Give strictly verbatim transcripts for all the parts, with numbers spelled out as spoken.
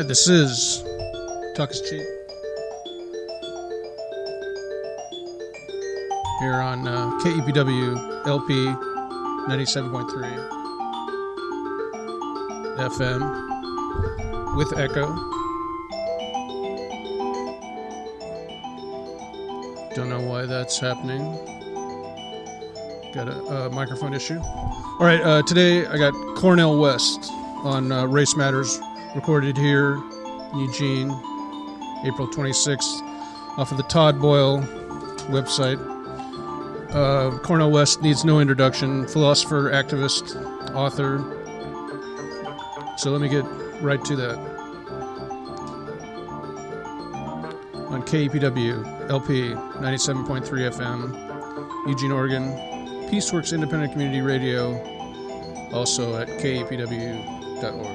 This is Talk is Cheap here on uh, K E P W L P ninety-seven point three F M with Echo. Don't know why that's happening. Got a, a microphone issue. All right, uh, today I got Cornel West on uh, Race Matters, recorded here in Eugene, April twenty-sixth, off of the Todd Boyle website. Uh, Cornel West needs no introduction, philosopher, activist, author. So let me get right to that. On K E P W L P ninety-seven point three F M, Eugene, Oregon, Peaceworks Independent Community Radio, also at K E P W dot org.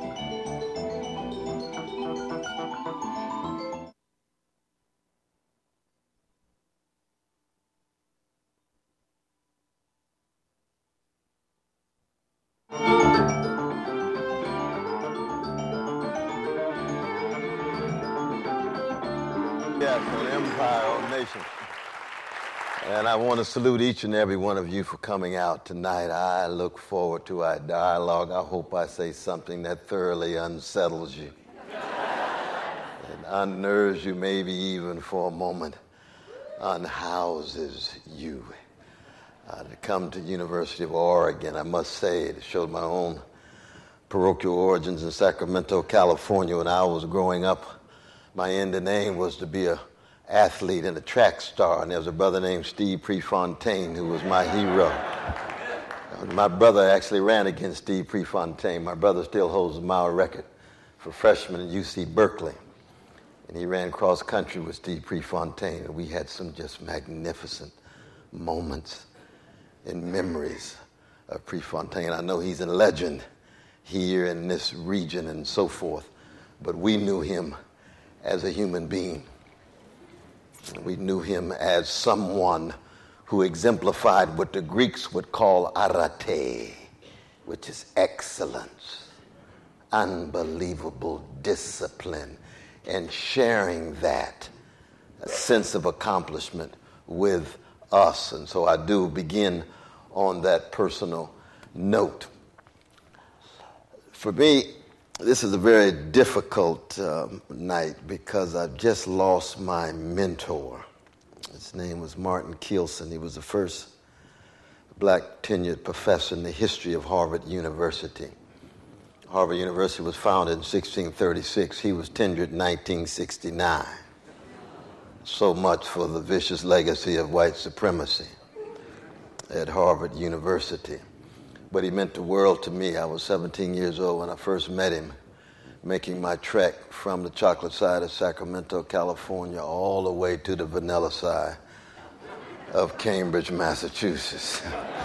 And I want to salute each and every one of you for coming out tonight. I look forward to our dialogue. I hope I say something that thoroughly unsettles you and unnerves you, maybe even for a moment, unhouses you. Uh, to come to University of Oregon, I must say, it showed my own parochial origins in Sacramento, California. When I was growing up, my end and aim was to be a athlete and a track star, and there was a brother named Steve Prefontaine who was my hero. My brother actually ran against Steve Prefontaine. My brother still holds the mile record for freshman at U C Berkeley, and he ran cross country with Steve Prefontaine, and we had some just magnificent moments and memories of Prefontaine. I know he's a legend here in this region and so forth, but we knew him as a human being. We knew him as someone who exemplified what the Greeks would call arete, which is excellence, unbelievable discipline, and sharing that a sense of accomplishment with us. And so I do begin on that personal note. For me, this is a very difficult um, night because I've just lost my mentor. His name was Martin Kielsen. He was the first black tenured professor in the history of Harvard University. Harvard University was founded in sixteen thirty-six. He was tenured in nineteen sixty-nine. So much for the vicious legacy of white supremacy at Harvard University. But he meant the world to me. I was seventeen years old when I first met him, making my trek from the chocolate side of Sacramento, California, all the way to the vanilla side of Cambridge, Massachusetts.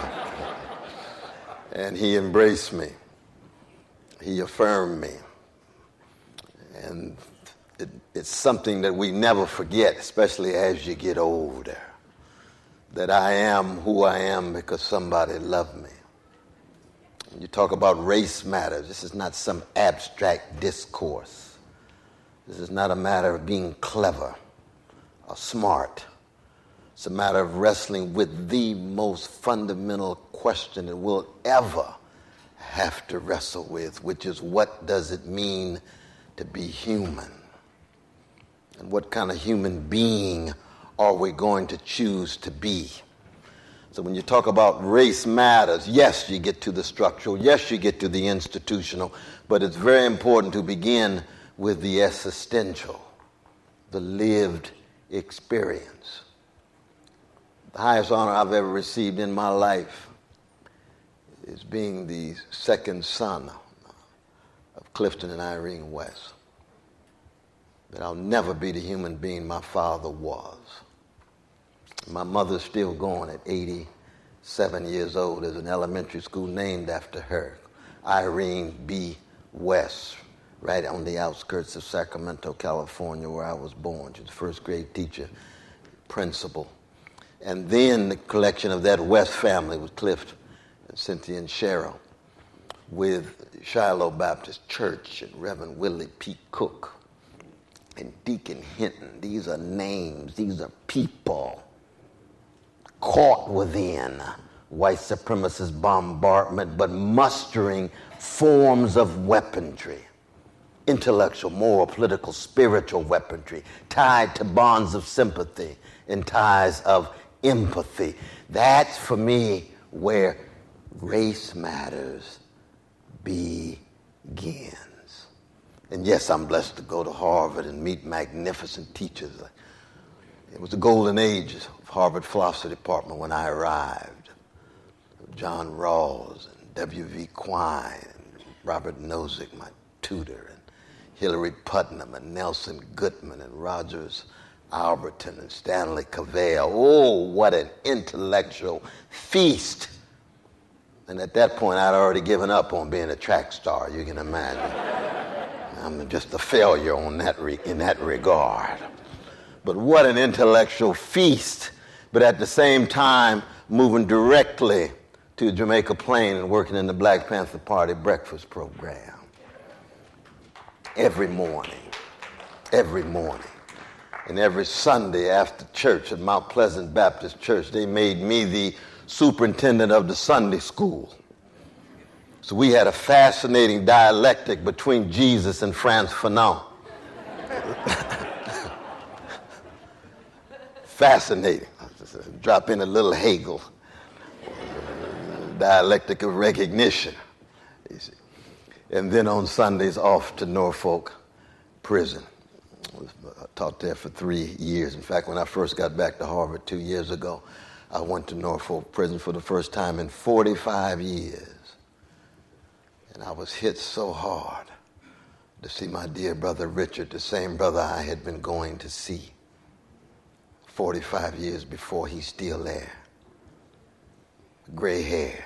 And he embraced me. He affirmed me. And it, it's something that we never forget, especially as you get older, that I am who I am because somebody loved me. You talk about race matters. This is not some abstract discourse. This is not a matter of being clever or smart. It's a matter of wrestling with the most fundamental question that we'll ever have to wrestle with, which is, what does it mean to be human? And what kind of human being are we going to choose to be? So when you talk about race matters, yes, you get to the structural, yes, you get to the institutional, but it's very important to begin with the existential, the lived experience. The highest honor I've ever received in my life is being the second son of Clifton and Irene West. That I'll never be the human being my father was. My mother's still going at eighty-seven years old. There's an elementary school named after her, Irene B. West, right on the outskirts of Sacramento, California, where I was born. She was a first grade teacher, principal. And then the collection of that West family with Cliff and Cynthia and Cheryl. with Shiloh Baptist Church and Reverend Willie P. Cook and Deacon Hinton. These are names, these are people caught within white supremacist bombardment, but mustering forms of weaponry, intellectual, moral, political, spiritual weaponry, tied to bonds of sympathy and ties of empathy. That's, for me, where race matters begins. And yes, I'm blessed to go to Harvard and meet magnificent teachers. It was the golden age of Harvard philosophy department when I arrived. John Rawls and W V Quine and Robert Nozick, my tutor, and Hilary Putnam and Nelson Goodman and Rogers Alberton and Stanley Cavell. Oh, what an intellectual feast. And at that point, I'd already given up on being a track star, you can imagine. I'm just a failure on that re- in that regard. But what an intellectual feast. But at the same time, moving directly to Jamaica Plain and working in the Black Panther Party breakfast program. Every morning, every morning. And every Sunday after church at Mount Pleasant Baptist Church, they made me the superintendent of the Sunday school. So we had a fascinating dialectic between Jesus and Frantz Fanon. Fascinating. Drop in a little Hegel. Dialectic of recognition. You see. And then on Sundays off to Norfolk Prison. I taught there for three years. In fact, when I first got back to Harvard two years ago, I went to Norfolk Prison for the first time in forty-five years. And I was hit so hard to see my dear brother Richard, the same brother I had been going to see forty-five years before. He's still there. Gray hair,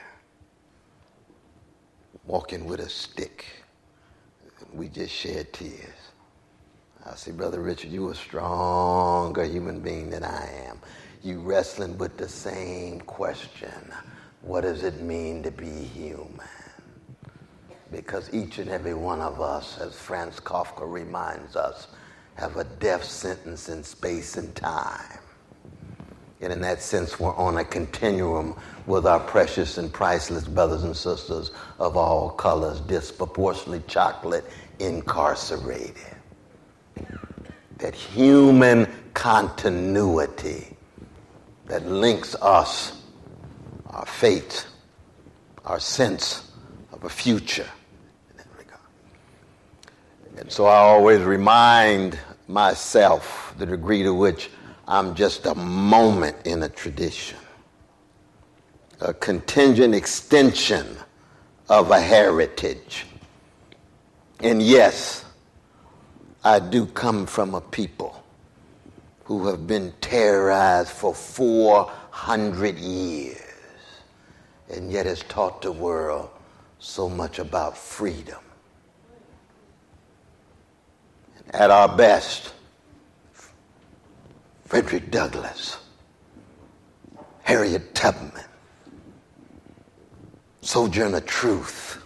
walking with a stick. We just shed tears. I say, Brother Richard, you a stronger human being than I am. You wrestling with the same question. What does it mean to be human? Because each and every one of us, as Franz Kafka reminds us, have a death sentence in space and time. And in that sense, we're on a continuum with our precious and priceless brothers and sisters of all colors, disproportionately chocolate incarcerated. That human continuity that links us, our fate, our sense of a future in that regard. And so I always remind myself the degree to which I'm just a moment in a tradition, a contingent extension of a heritage. And yes, I do come from a people who have been terrorized for four hundred years and yet has taught the world so much about freedom. And at our best, Frederick Douglass, Harriet Tubman, Sojourner Truth,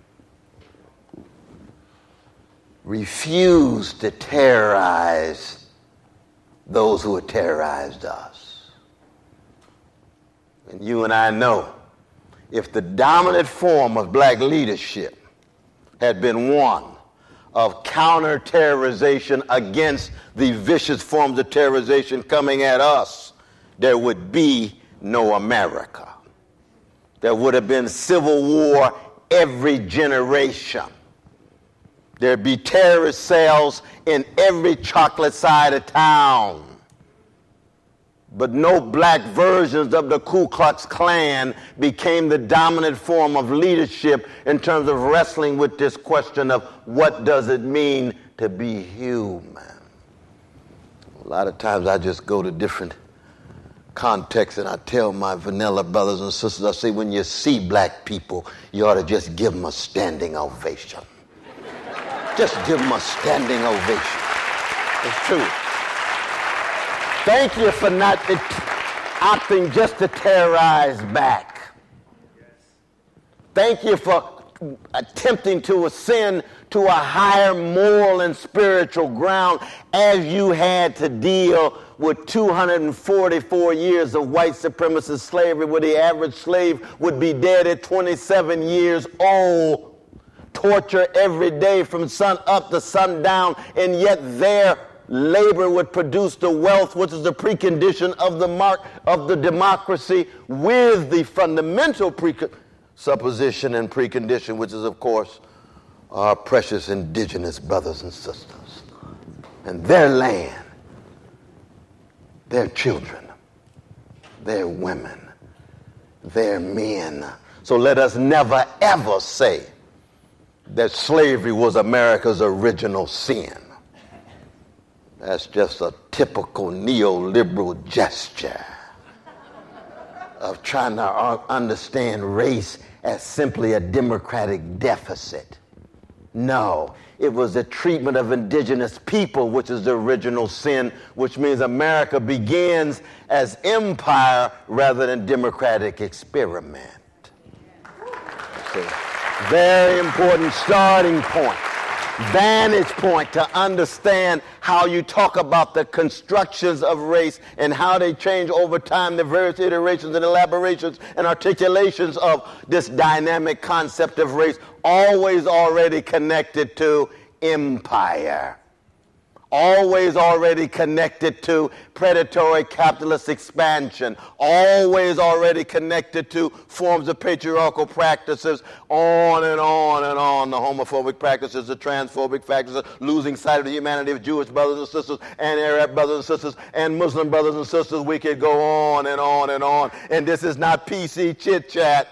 refused to terrorize those who had terrorized us. And you and I know, if the dominant form of black leadership had been one of counter-terrorization against the vicious forms of terrorization coming at us, there would be no America. There would have been civil war every generation. There'd be terrorist cells in every chocolate side of town. But no black versions of the Ku Klux Klan became the dominant form of leadership in terms of wrestling with this question of what does it mean to be human. A lot of times I just go to different contexts and I tell my vanilla brothers and sisters, I say, when you see black people, you ought to just give them a standing ovation. Just give them a standing ovation. It's true. Thank you for not opting just to terrorize back. Thank you for attempting to ascend to a higher moral and spiritual ground as you had to deal with two hundred forty-four years of white supremacist slavery, where the average slave would be dead at twenty-seven years old, torture every day from sun up to sundown, and yet their labor would produce the wealth which is the precondition of the mark of the democracy, with the fundamental presupposition and precondition, which is, of course, our precious indigenous brothers and sisters and their land, their children, their women, their men. So let us never ever say that slavery was America's original sin. That's just a typical neoliberal gesture of trying to understand race as simply a democratic deficit. No, it was the treatment of indigenous people which is the original sin, which means America begins as empire rather than democratic experiment. So, very important starting point, vantage point to understand how you talk about the constructions of race and how they change over time, the various iterations and elaborations and articulations of this dynamic concept of race, always already connected to empire, always already connected to predatory capitalist expansion, always already connected to forms of patriarchal practices, on and on and on, the homophobic practices, the transphobic practices, losing sight of the humanity of Jewish brothers and sisters and Arab brothers and sisters and Muslim brothers and sisters. We could go on and on and on. And this is not P C chit-chat.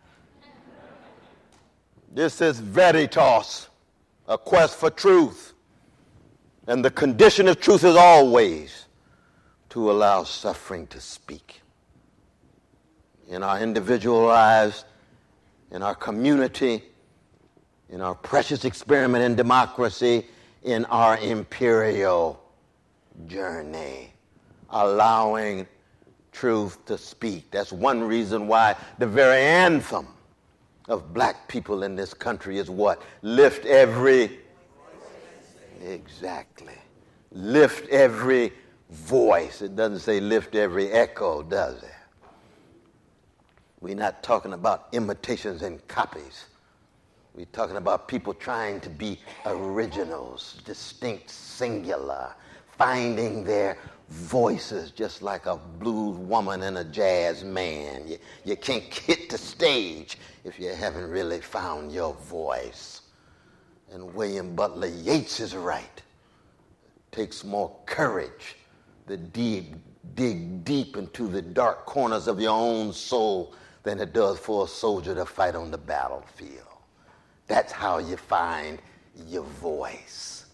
This is veritas, a quest for truth. And the condition of truth is always to allow suffering to speak. In our individual lives, in our community, in our precious experiment in democracy, in our imperial journey, allowing truth to speak. That's one reason why the very anthem of black people in this country is what? Lift every... Exactly. Lift every voice. It doesn't say lift every echo, does it? We're not talking about imitations and copies. We're talking about people trying to be originals, distinct, singular, finding their voices just like a blues woman and a jazz man. You, you can't hit the stage if you haven't really found your voice. And William Butler Yeats is right. It takes more courage to dig, dig deep into the dark corners of your own soul than it does for a soldier to fight on the battlefield. That's how you find your voice.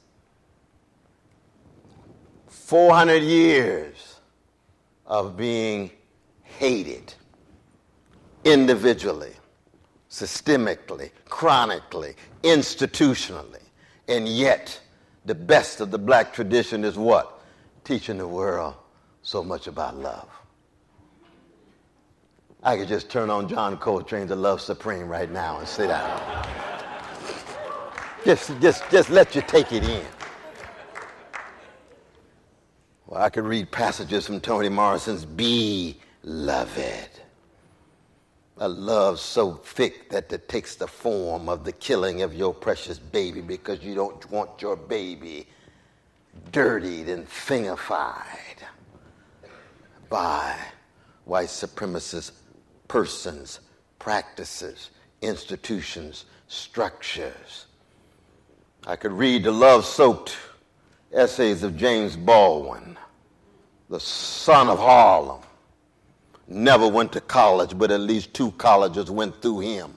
four hundred years of being hated individually, systemically, chronically, institutionally, and yet the best of the black tradition is what? Teaching the world so much about love. I could just turn on John Coltrane's The Love Supreme right now and sit down. just, just, just let you take it in. Well, I could read passages from Toni Morrison's Beloved. A love so thick that it takes the form of the killing of your precious baby because you don't want your baby dirtied and thingified by white supremacist persons, practices, institutions, structures. I could read the love-soaked essays of James Baldwin, the son of Harlem. Never went to college, but at least two colleges went through him.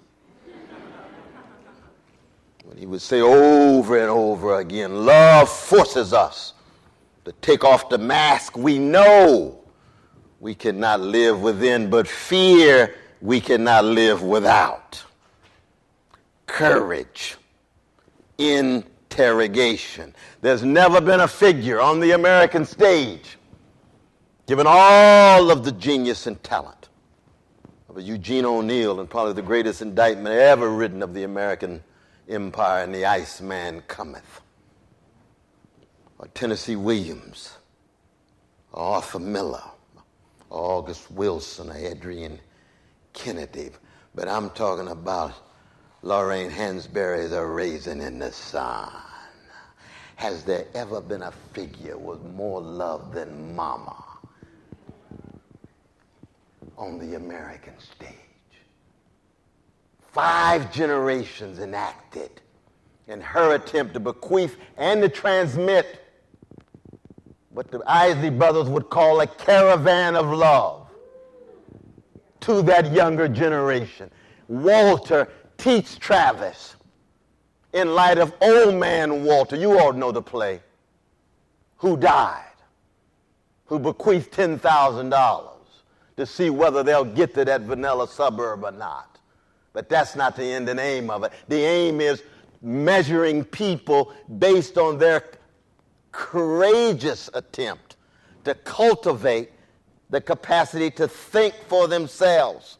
But he would say over and over again, love forces us to take off the mask we know we cannot live within, but fear we cannot live without. Courage, interrogation. There's never been a figure on the American stage, given all of the genius and talent of Eugene O'Neill, and probably the greatest indictment ever written of the American empire, and the Iceman Cometh, or Tennessee Williams, or Arthur Miller, or August Wilson, or Adrian Kennedy. But I'm talking about Lorraine Hansberry's A Raisin in the Sun. Has there ever been a figure with more love than Mama on the American stage? Five generations enacted in her attempt to bequeath and to transmit what the Isley brothers would call a caravan of love to that younger generation. Walter Teats Travis, in light of Old Man Walter, you all know the play, who died, who bequeathed ten thousand dollars to see whether they'll get to that vanilla suburb or not. But that's not the end and aim of it. The aim is measuring people based on their courageous attempt to cultivate the capacity to think for themselves,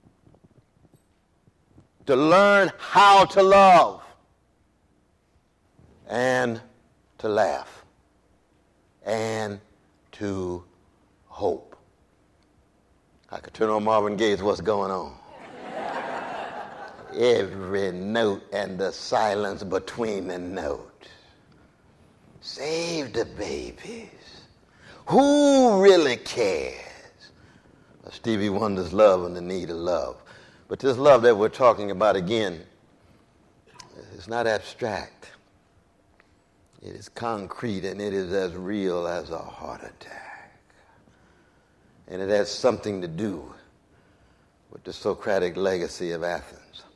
to learn how to love, and to laugh, and to hope. I could turn on Marvin Gaye's What's Going On. Every note and the silence between the notes. Save the babies. Who really cares? Stevie Wonder's Love and the Need of Love. But this love that we're talking about again is not abstract. It is concrete, and it is as real as a heart attack. And it has something to do with the Socratic legacy of Athens.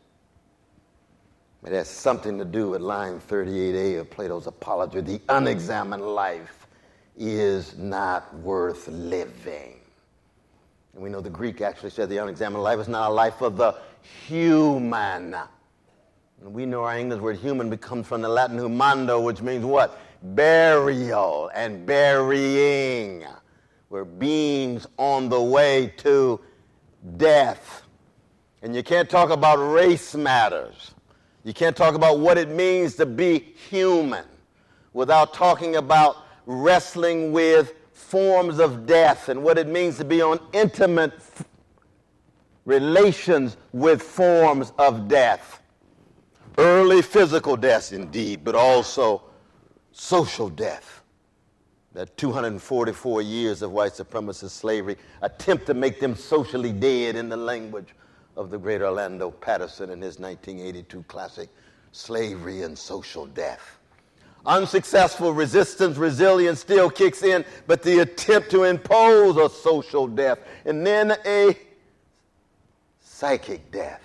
It has something to do with line thirty-eight A of Plato's Apology. The unexamined life is not worth living. And we know the Greek actually said the unexamined life is not a life of the human. And we know our English word human comes from the Latin humando, which means what? Burial and burying. We're beings on the way to death. And you can't talk about race matters. You can't talk about what it means to be human without talking about wrestling with forms of death and what it means to be on intimate f- relations with forms of death. Early physical deaths, indeed, but also social death. That two hundred forty-four years of white supremacist slavery attempt to make them socially dead, in the language of the great Orlando Patterson in his nineteen eighty-two classic, Slavery and Social Death. Unsuccessful resistance, resilience still kicks in, but the attempt to impose a social death, and then a psychic death.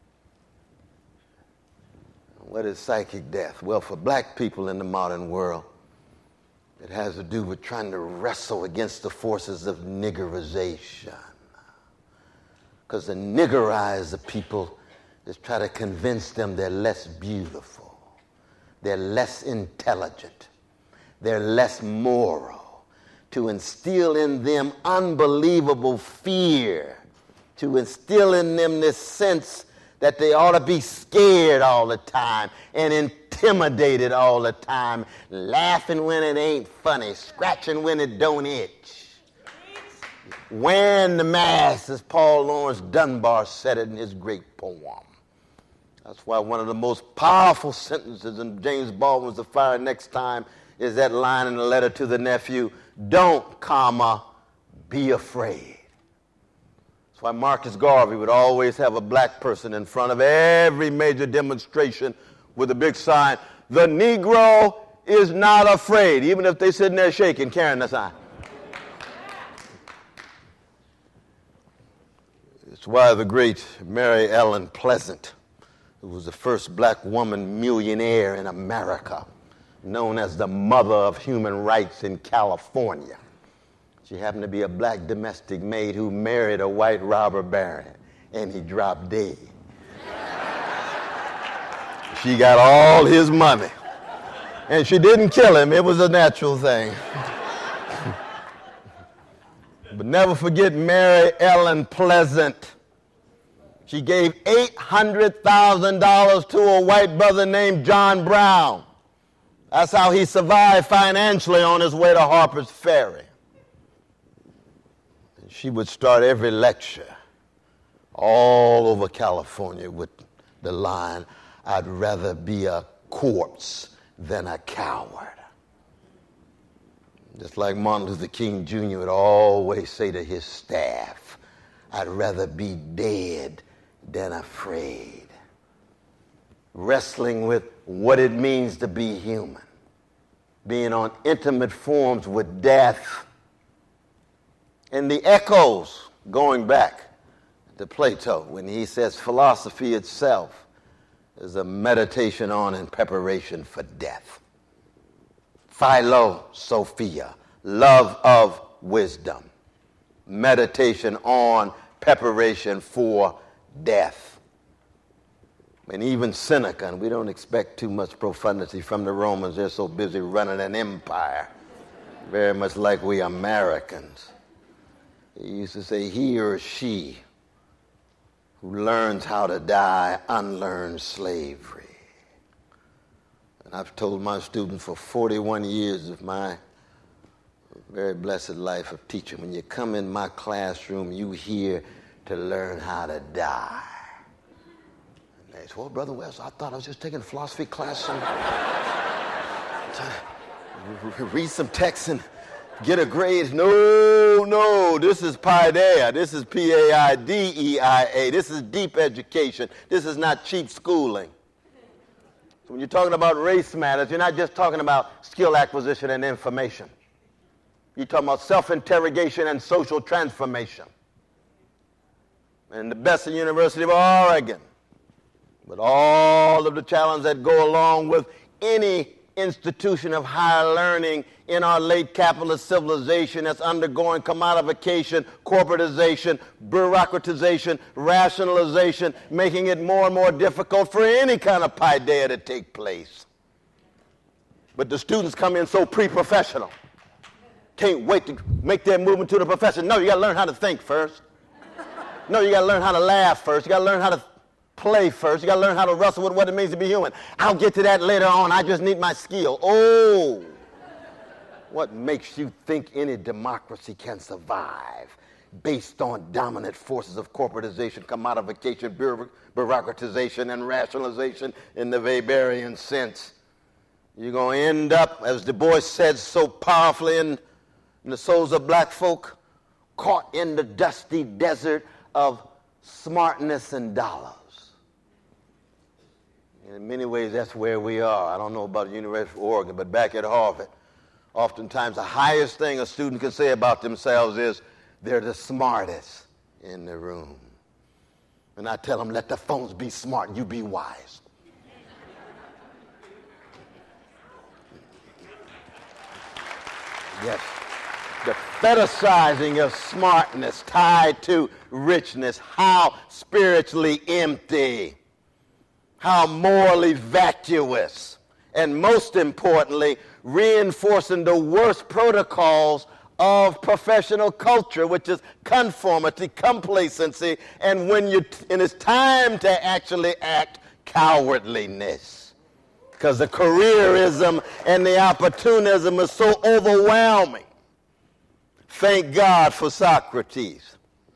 What is psychic death? Well, for black people in the modern world, it has to do with trying to wrestle against the forces of niggerization. Because to niggerize the people is try to convince them they're less beautiful, they're less intelligent, they're less moral, to instill in them unbelievable fear, to instill in them this sense that they ought to be scared all the time and intimidated all the time, laughing when it ain't funny, scratching when it don't itch. Wearing the mask, as Paul Laurence Dunbar said it in his great poem. That's why one of the most powerful sentences in James Baldwin's The Fire Next Time is that line in the letter to the nephew, don't, comma, be afraid. That's why Marcus Garvey would always have a black person in front of every major demonstration with a big sign, the Negro is not afraid, even if they're sitting there shaking, carrying the sign. It's why the great Mary Ellen Pleasant, who was the first black woman millionaire in America, known as the mother of human rights in California. She happened to be a black domestic maid who married a white robber baron, and he dropped dead. She got all his money, and she didn't kill him. It was a natural thing. But never forget Mary Ellen Pleasant, She gave eight hundred thousand dollars to a white brother named John Brown. That's how he survived financially on his way to Harper's Ferry. And she would start every lecture all over California with the line, "I'd rather be a corpse than a coward." Just like Martin Luther King Junior would always say to his staff, "I'd rather be dead than afraid." Wrestling with what it means to be human, being on intimate forms with death, and the echoes going back to Plato when he says philosophy itself is a meditation on and preparation for death. Philosophia, love of wisdom, meditation on, preparation for death. And even Seneca, and we don't expect too much profundity from the Romans, they're so busy running an empire, very much like we Americans. He used to say, he or she who learns how to die unlearns slavery. And I've told my students for forty-one years of my very blessed life of teaching, when you come in my classroom, you here to learn how to die. And they say, well, Brother West, I thought I was just taking a philosophy class and read some texts and get a grade. No, no, this is paideia. This is P A I D E I A. This is deep education. This is not cheap schooling. So when you're talking about race matters, you're not just talking about skill acquisition and information. You're talking about self-interrogation and social transformation. And the best in the University of Oregon, with all of the challenges that go along with any institution of higher learning in our late capitalist civilization that's undergoing commodification, corporatization, bureaucratization, rationalization, making it more and more difficult for any kind of paideia to take place. But the students come in so pre-professional. Can't wait to make their movement to the profession. No, you got to learn how to think first. No, you got to learn how to laugh first. You got to learn how to play first. You got to learn how to wrestle with what it means to be human. I'll get to that later on. I just need my skill. Oh, what makes you think any democracy can survive based on dominant forces of corporatization, commodification, bureaucratization, and rationalization in the Weberian sense? You're going to end up, as Du Bois said so powerfully in, in The Souls of Black Folk, caught in the dusty desert of smartness and dollars. And in many ways, that's where we are. I don't know about the University of Oregon, but back at Harvard, oftentimes the highest thing a student can say about themselves is they're the smartest in the room. And I tell them, let the phones be smart and you be wise. Yes. The fetishizing of smartness tied to richness, how spiritually empty, how morally vacuous, and most importantly, reinforcing the worst protocols of professional culture, which is conformity, complacency, and when you and it's time to actually act, cowardliness. Because the careerism and the opportunism is so overwhelming. Thank God for Socrates.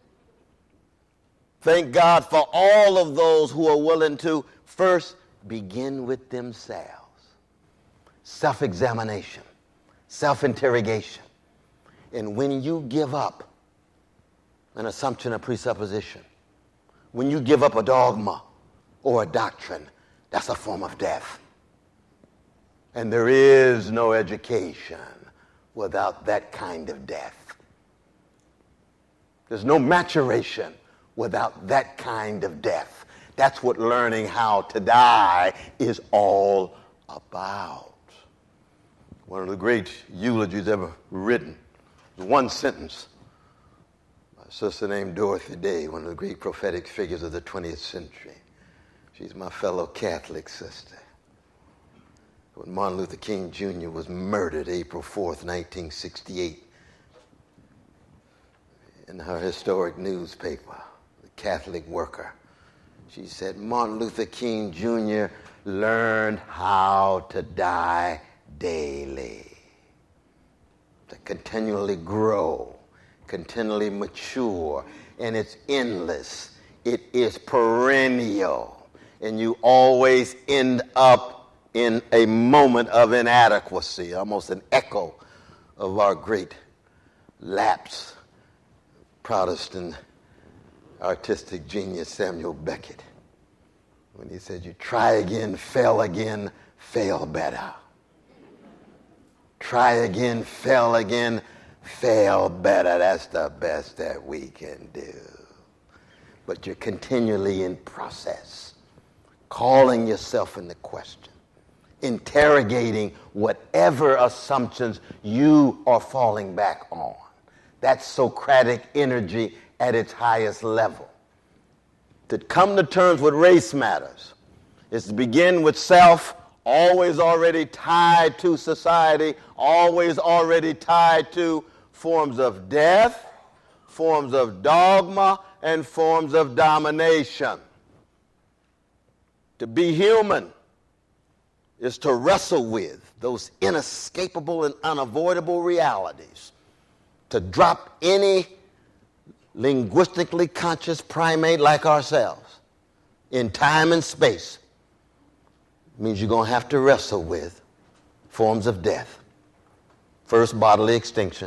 Thank God for all of those who are willing to first begin with themselves. Self-examination, self-interrogation. And when you give up an assumption or presupposition, when you give up a dogma or a doctrine, that's a form of death. And there is no education without that kind of death. There's no maturation without that kind of death. That's what learning how to die is all about. One of the great eulogies ever written was one sentence. My sister named Dorothy Day, one of the great prophetic figures of the twentieth century. She's my fellow Catholic sister. When Martin Luther King Junior was murdered April fourth, nineteen sixty-eight, in her historic newspaper, The Catholic Worker, She said, Martin Luther King Junior learned how to die daily, to continually grow, continually mature, and it's endless. It is perennial, and you always end up in a moment of inadequacy, almost an echo of our great lapsed Protestant artistic genius Samuel Beckett, when he said, you try again, fail again, fail better. Try again, fail again, fail better. That's the best that we can do. But you're continually in process, calling yourself into question, interrogating whatever assumptions you are falling back on. That's Socratic energy at its highest level. To come to terms with race matters is to begin with self, always already tied to society, always already tied to forms of death, forms of dogma, and forms of domination. To be human is to wrestle with those inescapable and unavoidable realities, to drop any linguistically conscious primate like ourselves in time and space means you're going to have to wrestle with forms of death. First, bodily extinction,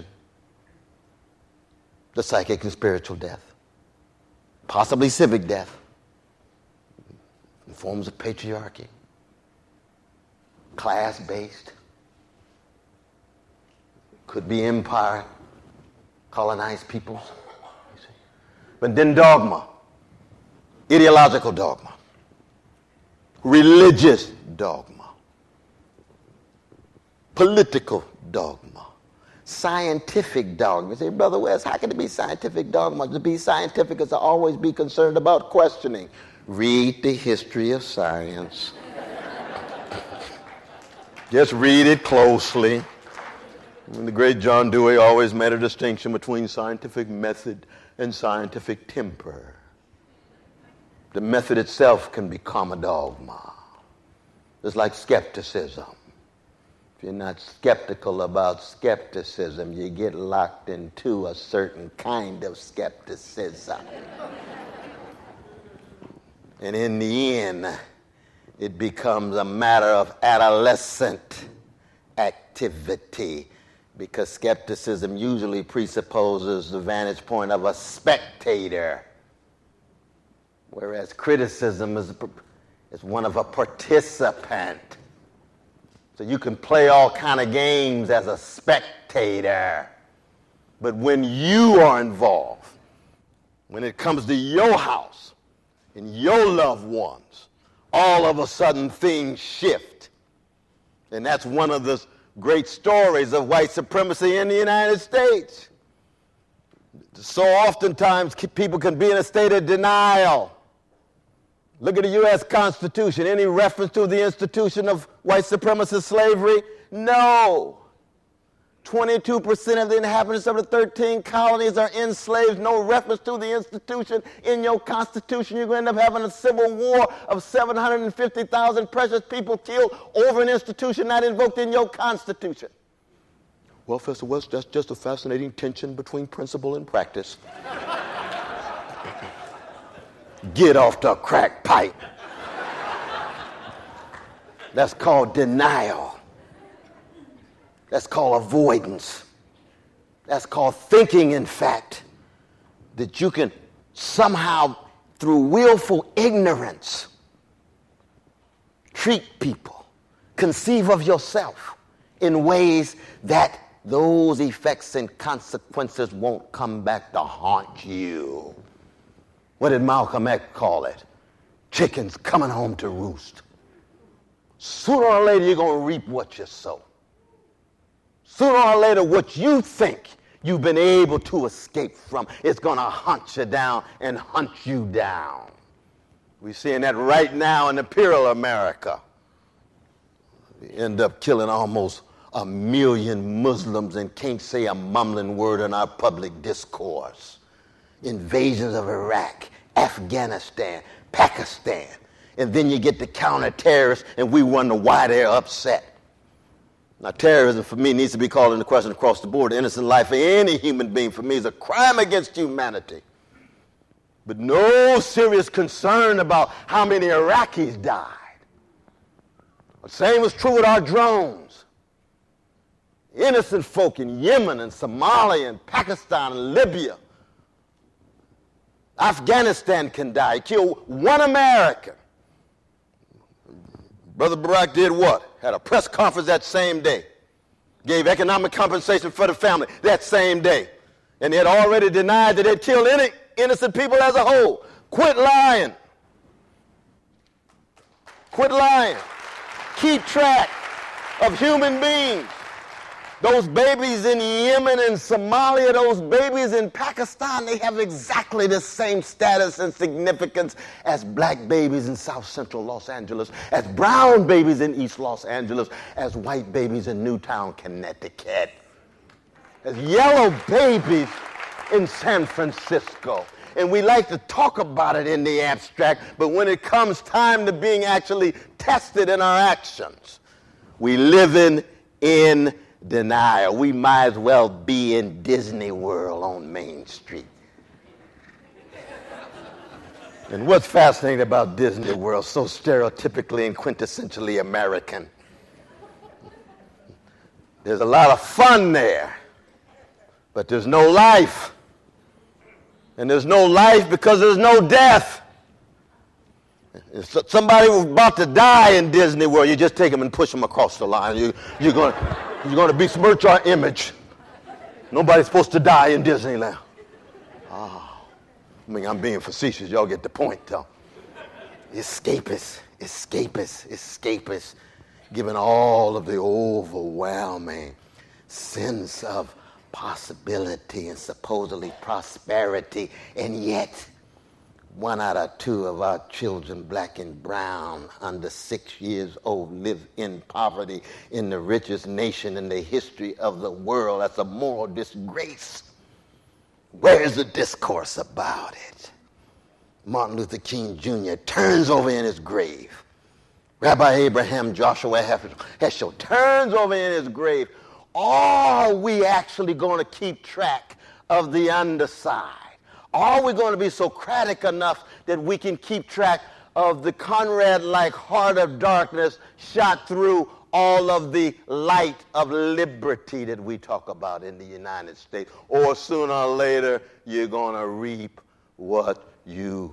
the psychic and spiritual death, possibly civic death, forms of patriarchy, class-based, could be empire, colonized peoples. But then dogma, ideological dogma, religious dogma, political dogma, scientific dogma. You say, Brother West, how can it be scientific dogma? To be scientific is to always be concerned about questioning. Read the history of science. Just read it closely. And the great John Dewey always made a distinction between scientific method and scientific temper. The method itself can become a dogma. It's like skepticism. If you're not skeptical about skepticism, you get locked into a certain kind of skepticism. And in the end, it becomes a matter of adolescent activity, because skepticism usually presupposes the vantage point of a spectator, whereas criticism is, is one of a participant. So you can play all kind of games as a spectator, but when you are involved, when it comes to your house and your loved ones, all of a sudden things shift. And that's one of the great stories of white supremacy in the United States. So oftentimes people can be in a state of denial. Look at the U S Constitution. Any reference to the institution of white supremacist slavery? No. twenty-two percent of the inhabitants of the thirteen colonies are enslaved. No reference to the institution in your Constitution. You're going to end up having a civil war of seven hundred fifty thousand precious people killed over an institution not invoked in your Constitution. Well, Professor West, that's just a fascinating tension between principle and practice. Get off the crack pipe. That's called denial. That's called avoidance. That's called thinking, in fact, that you can somehow, through willful ignorance, treat people, conceive of yourself in ways that those effects and consequences won't come back to haunt you. What did Malcolm X call it? Chickens coming home to roost. Sooner or later, you're going to reap what you sow. Sooner or later, what you think you've been able to escape from is going to hunt you down and hunt you down. We're seeing that right now in Imperial America. We end up killing almost a million Muslims and can't say a mumbling word in our public discourse. Invasions of Iraq, Afghanistan, Pakistan. And then you get the counter-terrorists, and we wonder why they're upset. Now, terrorism for me needs to be called into question across the board. The innocent life of any human being for me is a crime against humanity. But no serious concern about how many Iraqis died. The same was true with our drones. Innocent folk in Yemen and Somalia and Pakistan and Libya. Afghanistan can die. Kill one American. Brother Barack did what? Had a press conference that same day. Gave economic compensation for the family that same day. And they had already denied that they'd killed any innocent people as a whole. Quit lying. Quit lying. Keep track of human beings. Those babies in Yemen and Somalia, those babies in Pakistan, they have exactly the same status and significance as black babies in South Central Los Angeles, as brown babies in East Los Angeles, as white babies in Newtown, Connecticut, as yellow babies in San Francisco. And we like to talk about it in the abstract, but when it comes time to being actually tested in our actions, we live in in denial. We might as well be in Disney World on Main Street. And what's fascinating about Disney World, so stereotypically and quintessentially American, there's a lot of fun there, but there's no life. And there's no life because there's no death. If somebody was about to die in Disney World, you just take them and push them across the line. You, you're going you're going to besmirch our image. Nobody's supposed to die in Disneyland. Oh, I mean, I'm being facetious. Y'all get the point, though. Escapists, escapists, escapists, given all of the overwhelming sense of possibility and supposedly prosperity, and yet one out of two of our children, black and brown, under six years old, live in poverty in the richest nation in the history of the world. That's a moral disgrace. Where is the discourse about it? Martin Luther King Junior turns over in his grave. Rabbi Abraham Joshua Heschel turns over in his grave. Are we actually going to keep track of the underside? Are we going to be Socratic enough that we can keep track of the Conrad-like heart of darkness shot through all of the light of liberty that we talk about in the United States? Or sooner or later, you're going to reap what you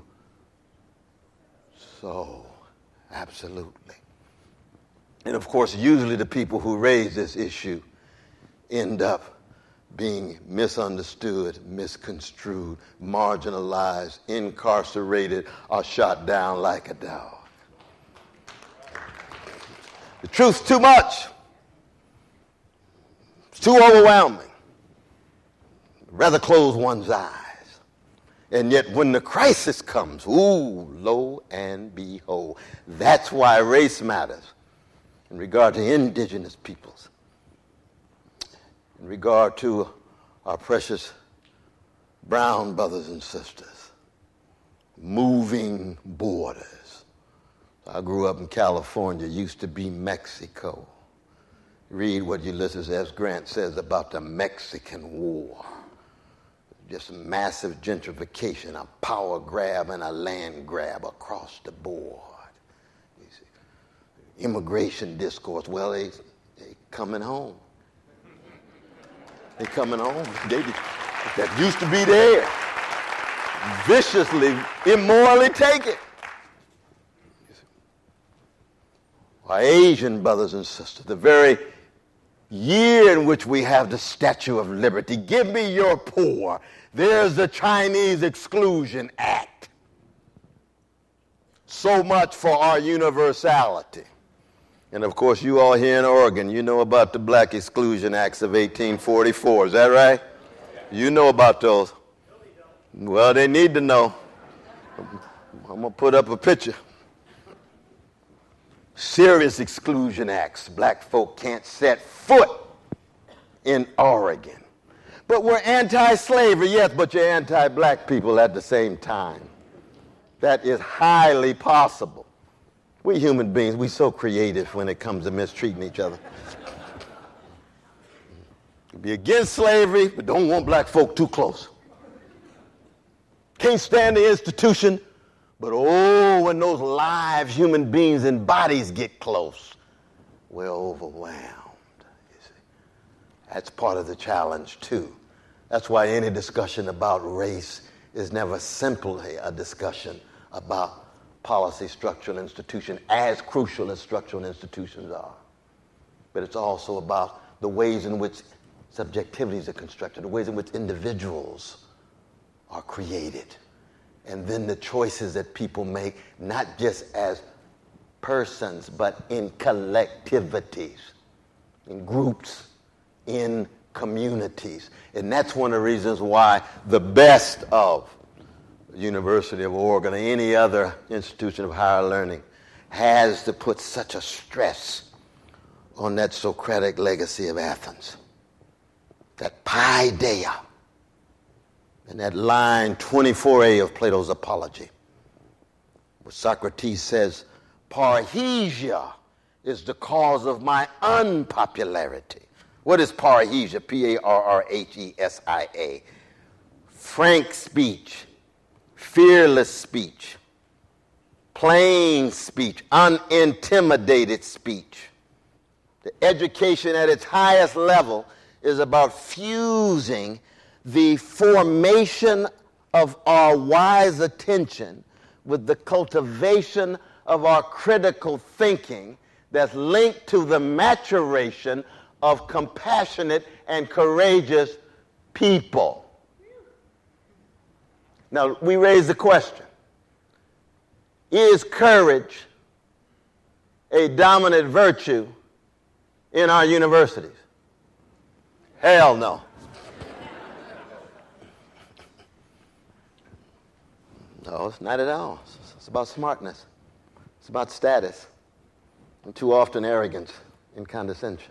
sow. Absolutely. And of course, usually the people who raise this issue end up being misunderstood, misconstrued, marginalized, incarcerated, or shot down like a dog. The truth's too much. It's too overwhelming. Rather close one's eyes. And yet when the crisis comes, ooh, lo and behold, that's why race matters in regard to indigenous peoples. In regard to our precious brown brothers and sisters, moving borders. I grew up in California, used to be Mexico. Read what Ulysses S. Grant says about the Mexican War. Just massive gentrification, a power grab and a land grab across the board. Immigration discourse, well, they, they coming home. They coming home. They, that used to be there. Viciously, immorally take it. Our Asian brothers and sisters, the very year in which we have the Statue of Liberty, give me your poor. There's the Chinese Exclusion Act. So much for our universality. And of course, you all here in Oregon, you know about the Black Exclusion Acts of eighteen forty-four. Is that right? You know about those. Well, they need to know. I'm going to put up a picture. Serious exclusion acts. Black folk can't set foot in Oregon. But we're anti-slavery, yes, but you're anti-black people at the same time. that is highly possible. We human beings, we so creative when it comes to mistreating each other. Be against slavery, but don't want black folk too close. Can't stand the institution, but oh, when those live human beings and bodies get close, we're overwhelmed. You see. That's part of the challenge, too. That's why any discussion about race is never simply a discussion about policy, structure, and institution, as crucial as structural institutions are. But it's also about the ways in which subjectivities are constructed, the ways in which individuals are created, and then the choices that people make, not just as persons, but in collectivities, in groups, in communities. And that's one of the reasons why the best of the University of Oregon or any other institution of higher learning has to put such a stress on that Socratic legacy of Athens. That paideia, and that line twenty-four A of Plato's Apology, where Socrates says, parrhesia is the cause of my unpopularity. What is parrhesia? P A R R H E S I A. Frank speech, fearless speech, plain speech, unintimidated speech. The education at its highest level is about fusing the formation of our wise attention with the cultivation of our critical thinking that's linked to the maturation of compassionate and courageous people. Now, we raise the question, is courage a dominant virtue in our universities? Hell no. No, it's not at all. It's about smartness. It's about status. And too often arrogance and condescension.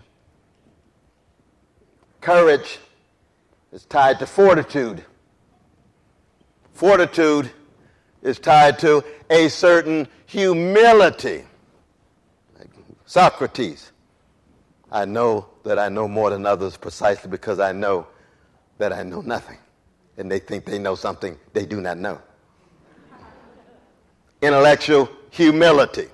Courage is tied to fortitude. Fortitude is tied to a certain humility. Like Socrates. I know that I know more than others precisely because I know that I know nothing. And they think they know something they do not know. Intellectual humility.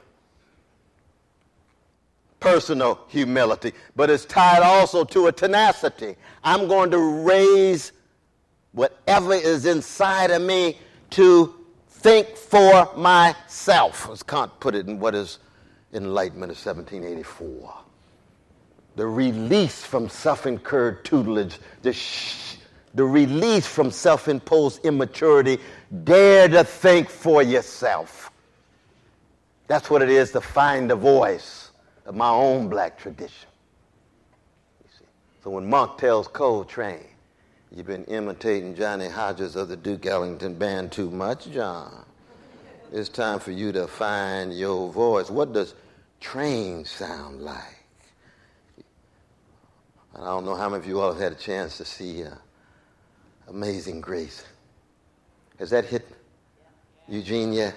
Personal humility. But it's tied also to a tenacity. I'm going to raise whatever is inside of me to think for myself. As Kant put it in what is Enlightenment of seventeen eighty-four. The release from self-incurred tutelage, the, sh- the release from self-imposed immaturity. Dare to think for yourself. That's what it is to find the voice of my own black tradition. You see? So when Monk tells Coltrane, you've been imitating Johnny Hodges of the Duke Ellington Band too much, John. It's time for you to find your voice. What does train sound like? I don't know how many of you all have had a chance to see uh, Amazing Grace. Has that hit Eugene yet?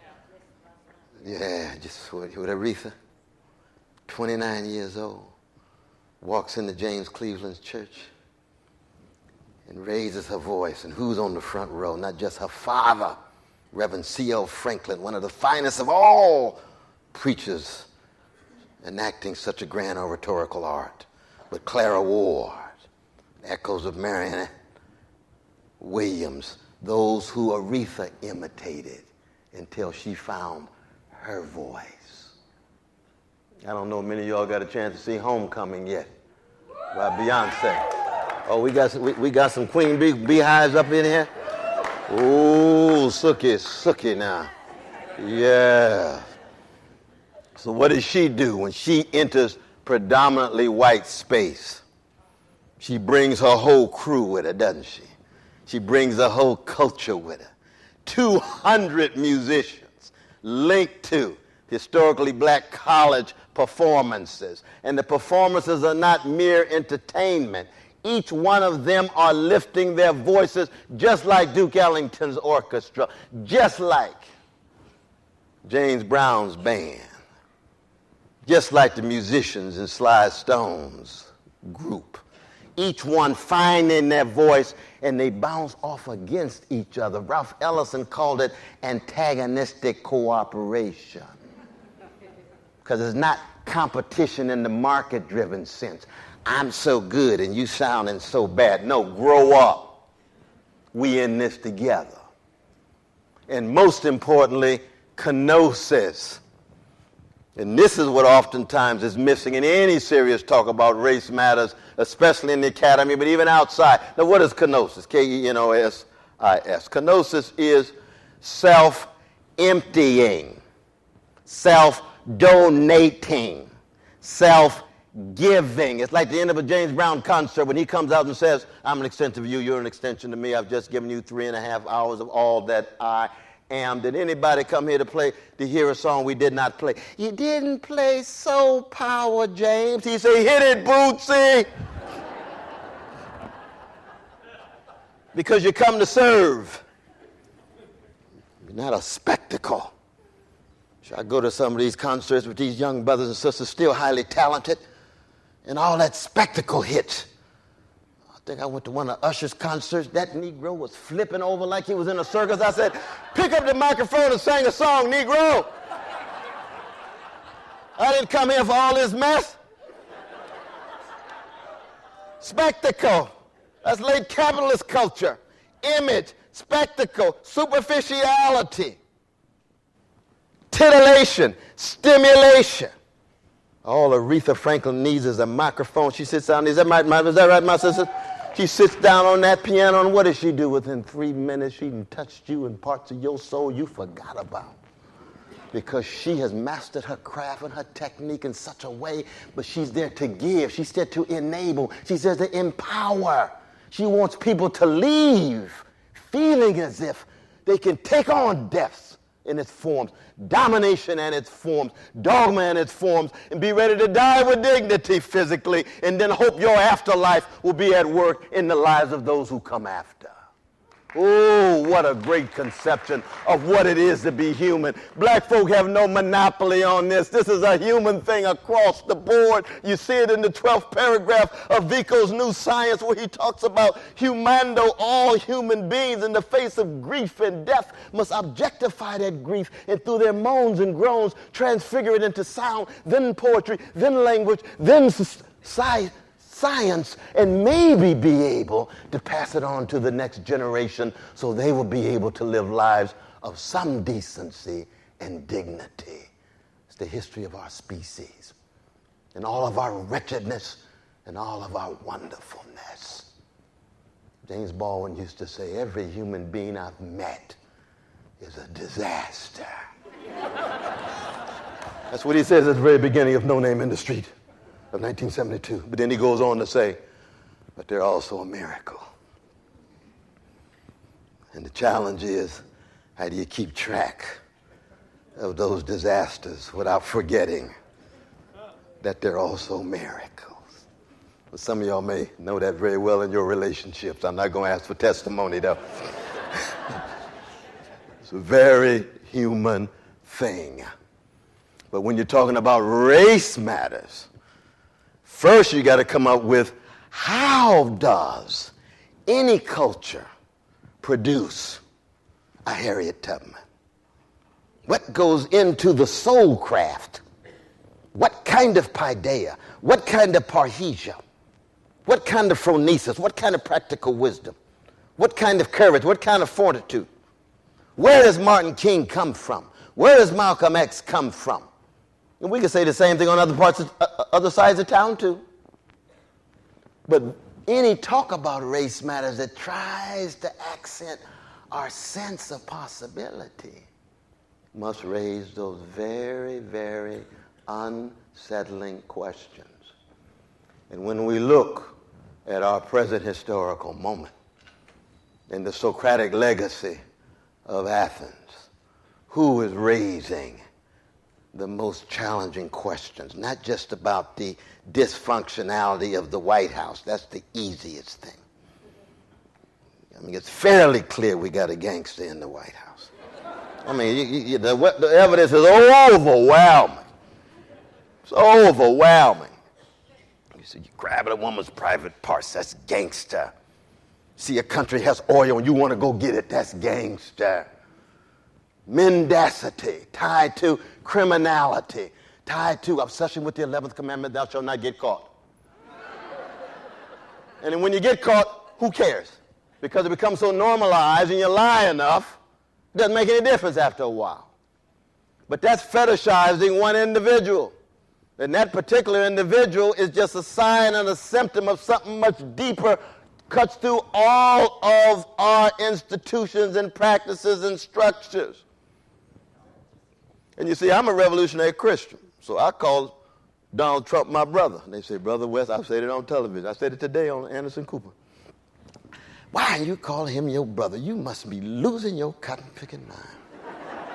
Yeah, just with Aretha, twenty-nine years old, walks into James Cleveland's church and raises her voice. And who's on the front row? Not just her father, Reverend C L Franklin, one of the finest of all preachers enacting such a grand oratorical art, but Clara Ward, echoes of Marianne Williams, those who Aretha imitated until she found her voice. I don't know if many of y'all got a chance to see Homecoming yet by Beyonce. Oh, we got some, we, we got some Queen Bee beehives up in here. Ooh, Sookie, Sookie now. Yeah. So what does she do when she enters predominantly white space? She brings her whole crew with her, doesn't she? She brings the whole culture with her. two hundred musicians linked to historically black college performances. And the performances are not mere entertainment. Each one of them are lifting their voices just like Duke Ellington's orchestra, just like James Brown's band, just like the musicians in Sly Stone's group, each one finding their voice, and they bounce off against each other. Ralph Ellison called it antagonistic cooperation, because it's not competition in the market-driven sense. I'm so good and you sounding so bad. No, grow up. We in this together. And most importantly, kenosis. And this is what oftentimes is missing in any serious talk about race matters, especially in the academy, but even outside. Now, what is kenosis? K E N O S I S. Kenosis is self-emptying, self-donating, self-giving. It's like the end of a James Brown concert when he comes out and says, I'm an extension of you, you're an extension to me. I've just given you three and a half hours of all that I am. Did anybody come here to play, to hear a song we did not play? You didn't play Soul Power, James. He said, hit it, Bootsy. Because you come to serve. You're not a spectacle. I go to some of these concerts with these young brothers and sisters, still highly talented, and all that spectacle hits. I think I went to one of Usher's concerts. That Negro was flipping over like he was in a circus. I said, pick up the microphone and sing a song, Negro. I didn't come here for all this mess. Spectacle. That's late capitalist culture. Image, spectacle, superficiality. Titillation, stimulation. All Aretha Franklin needs is a microphone. She sits down. Is that, my, my, is that right, my sister? She sits down on that piano, and what does she do? Within three minutes, she done touched you in parts of your soul you forgot about. Because she has mastered her craft and her technique in such a way, but she's there to give. She's there to enable. She's there to empower. She wants people to leave feeling as if they can take on deaths in its forms, domination and its forms, dogma and its forms, and be ready to die with dignity physically, and then hope your afterlife will be at work in the lives of those who come after. Oh, what a great conception of what it is to be human. Black folk have no monopoly on this. This is a human thing across the board. You see it in the twelfth paragraph of Vico's New Science, where he talks about humando, all human beings in the face of grief and death must objectify that grief, and through their moans and groans transfigure it into sound, then poetry, then language, then society. Science, and maybe be able to pass it on to the next generation so they will be able to live lives of some decency and dignity. It's the history of our species and all of our wretchedness and all of our wonderfulness. James Baldwin used to say, every human being I've met is a disaster. That's what he says at the very beginning of No Name in the Street of nineteen seventy-two. But then he goes on to say, but they're also a miracle. And the challenge is, how do you keep track of those disasters without forgetting that they're also miracles? Well, some of y'all may know that very well in your relationships. I'm not going to ask for testimony, though. It's a very human thing. But when you're talking about race matters, first, you got to come up with, how does any culture produce a Harriet Tubman? What goes into the soul craft? What kind of paideia? What kind of parrhesia? What kind of phronesis? What kind of practical wisdom? What kind of courage? What kind of fortitude? Where does Martin King come from? Where does Malcolm X come from? And we can say the same thing on other parts of, uh, other sides of town too. But any talk about race matters that tries to accent our sense of possibility must raise those very, very unsettling questions. And when we look at our present historical moment and the Socratic legacy of Athens, who is raising the most challenging questions, not just about the dysfunctionality of the White House. That's the easiest thing. I mean, it's fairly clear we got a gangster in the White House. I mean, you, you, the, the evidence is overwhelming. It's overwhelming. You see, you grabbing a woman's private parts, that's gangster. See, a country has oil and you want to go get it, that's gangster. Mendacity, tied to criminality, tied to obsession with the eleventh commandment, thou shalt not get caught. And then when you get caught, who cares? Because it becomes so normalized and you lie enough, it doesn't make any difference after a while. But that's fetishizing one individual. And that particular individual is just a sign and a symptom of something much deeper, cuts through all of our institutions and practices and structures. And you see, I'm a revolutionary Christian, so I call Donald Trump my brother. And they say, Brother West, I've said it on television. I said it today on Anderson Cooper. Why are you calling him your brother? You must be losing your cotton-picking mind.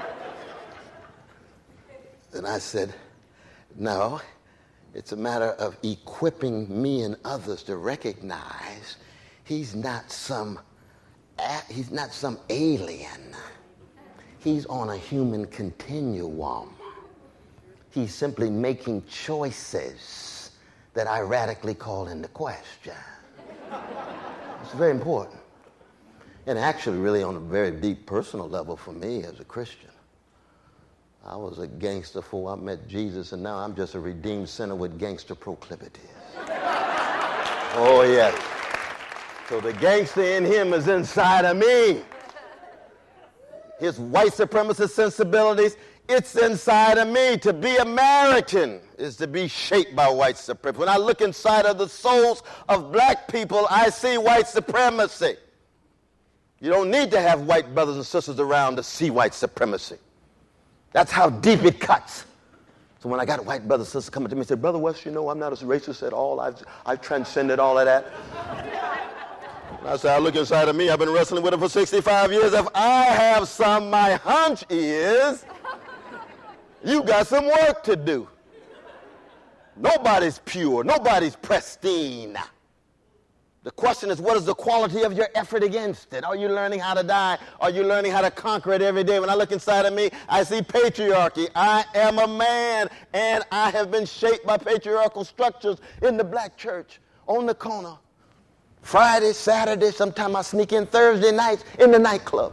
And I said, no, it's a matter of equipping me and others to recognize he's not some, he's not some alien. He's on a human continuum. He's simply making choices that I radically call into question. It's very important. And actually, really on a very deep personal level for me as a Christian. I was a gangster before I met Jesus, and now I'm just a redeemed sinner with gangster proclivities. Oh, yes. So the gangster in him is inside of me. His white supremacist sensibilities, it's inside of me. To be American is to be shaped by white supremacy. When I look inside of the souls of black people, I see white supremacy. You don't need to have white brothers and sisters around to see white supremacy. That's how deep it cuts. So when I got white brothers and sisters coming to me and said, Brother West, you know, I'm not a racist at all. I've, I've transcended all of that. And I said, I look inside of me. I've been wrestling with it for sixty-five years. If I have some, my hunch is you got some work to do. Nobody's pure. Nobody's pristine. The question is, what is the quality of your effort against it? Are you learning how to die? Are you learning how to conquer it every day? When I look inside of me, I see patriarchy. I am a man, and I have been shaped by patriarchal structures in the black church, on the corner. Friday, Saturday, sometimes I sneak in Thursday nights in the nightclub.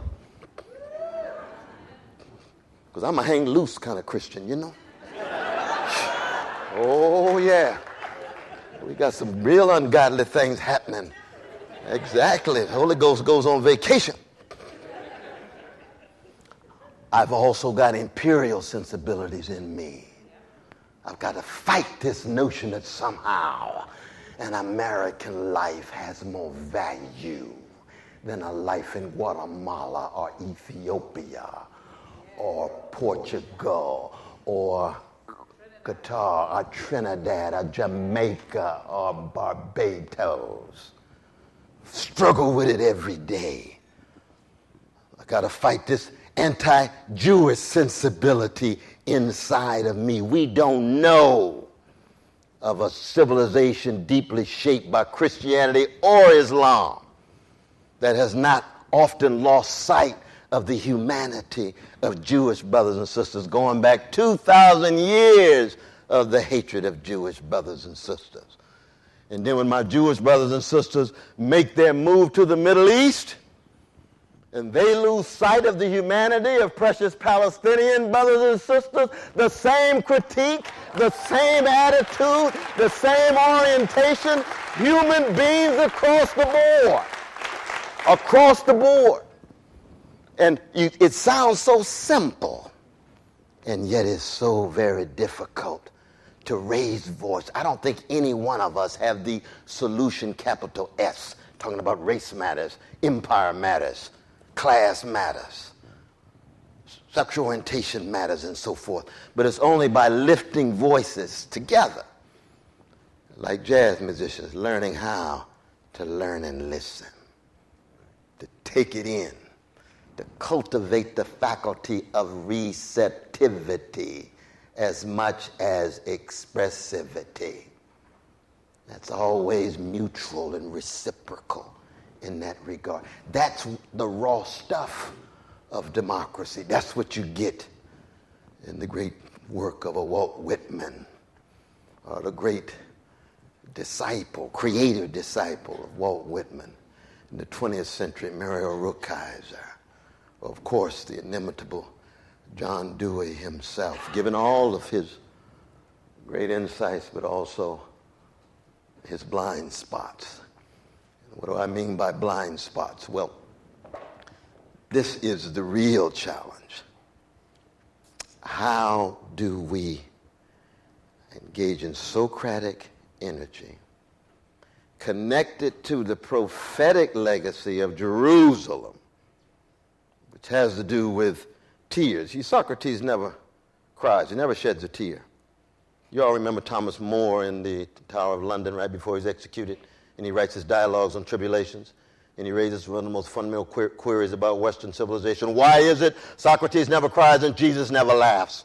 Because I'm a hang loose kind of Christian, you know? Oh, yeah. We got some real ungodly things happening. Exactly. The Holy Ghost goes on vacation. I've also got imperial sensibilities in me. I've got to fight this notion that somehow an American life has more value than a life in Guatemala or Ethiopia or Portugal or Qatar or Trinidad or Jamaica or Barbados. Struggle with it every day. I got to fight this anti-Jewish sensibility inside of me. We don't know of a civilization deeply shaped by Christianity or Islam that has not often lost sight of the humanity of Jewish brothers and sisters, going back two thousand years of the hatred of Jewish brothers and sisters. And then when my Jewish brothers and sisters make their move to the Middle East, and they lose sight of the humanity of precious Palestinian brothers and sisters, the same critique, the same attitude, the same orientation, human beings across the board. Across the board. And you, it sounds so simple, and yet it's so very difficult to raise voice. I don't think any one of us have the solution, capital S, talking about race matters, empire matters, class matters, sexual orientation matters, and so forth. But it's only by lifting voices together, like jazz musicians, learning how to learn and listen, to take it in, to cultivate the faculty of receptivity as much as expressivity. That's always mutual and reciprocal in that regard. That's the raw stuff of democracy. That's what you get in the great work of a Walt Whitman, or the great disciple, creative disciple of Walt Whitman in the twentieth century, Muriel Rukeyser. Of course, the inimitable John Dewey himself, given all of his great insights, but also his blind spots. What do I mean by blind spots? Well, this is the real challenge. How do we engage in Socratic energy connected to the prophetic legacy of Jerusalem, which has to do with tears? See, Socrates never cries. He never sheds a tear. You all remember Thomas More in the Tower of London right before he's executed, and he writes his dialogues on tribulations, and he raises one of the most fundamental que- queries about Western civilization. Why is it Socrates never cries and Jesus never laughs?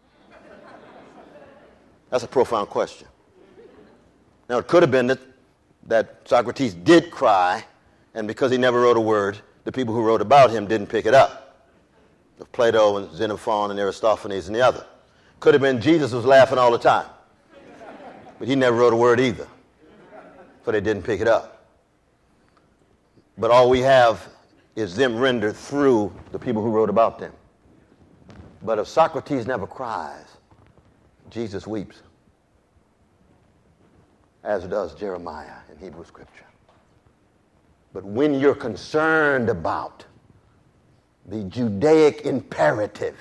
That's a profound question. Now, it could have been that, that Socrates did cry, and because he never wrote a word, the people who wrote about him didn't pick it up. Of Plato and Xenophon and Aristophanes and the other. Could have been Jesus was laughing all the time, but he never wrote a word either, so they didn't pick it up. But all we have is them rendered through the people who wrote about them. But if Socrates never cries, Jesus weeps, as does Jeremiah in Hebrew Scripture. But when you're concerned about the Judaic imperative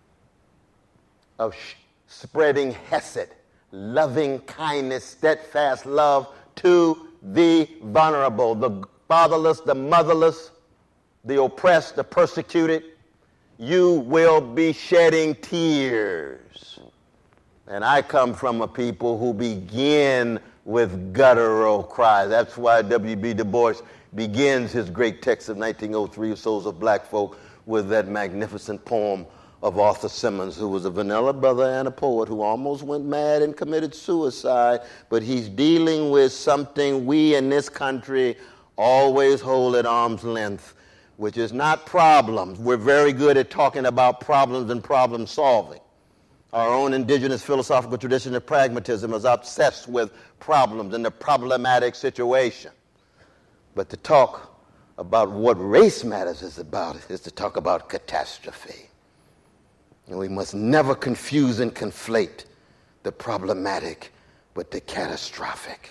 of sh- spreading hesed, loving kindness, steadfast love to the vulnerable, the fatherless, the motherless, the oppressed, the persecuted, you will be shedding tears. And I come from a people who begin with guttural cries. That's why W B Du Bois begins his great text of nineteen oh three, Souls of Black Folk, with that magnificent poem of Arthur Simmons, who was a vanilla brother and a poet who almost went mad and committed suicide, but he's dealing with something we in this country always hold at arm's length, which is not problems. We're very good at talking about problems and problem solving. Our own indigenous philosophical tradition of pragmatism is obsessed with problems and the problematic situation. But to talk about what race matters is about is to talk about catastrophe. And we must never confuse and conflate the problematic with the catastrophic.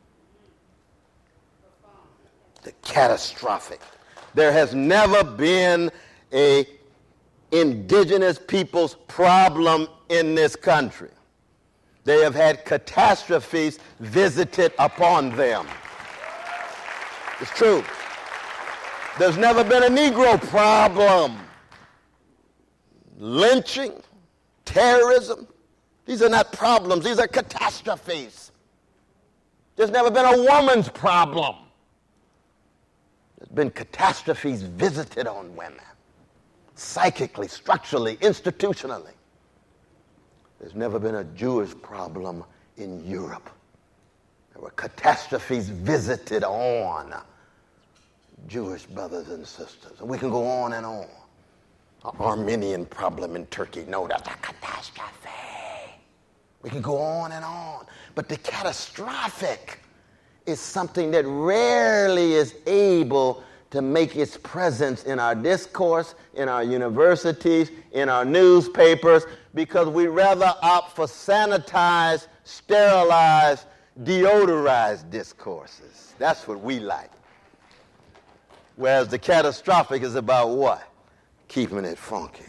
The catastrophic. There has never been a indigenous people's problem in this country. They have had catastrophes visited upon them. It's true. There's never been a Negro problem. Lynching, terrorism, these are not problems, these are catastrophes. There's never been a woman's problem. There's been catastrophes visited on women, psychically, structurally, institutionally. There's never been a Jewish problem in Europe. There were catastrophes visited on Jewish brothers and sisters. And we can go on and on. An Armenian problem in Turkey. No, that's a catastrophe. We can go on and on. But the catastrophic is something that rarely is able to make its presence in our discourse, in our universities, in our newspapers, because we rather opt for sanitized, sterilized, deodorized discourses. That's what we like. Whereas the catastrophic is about what? Keeping it funky.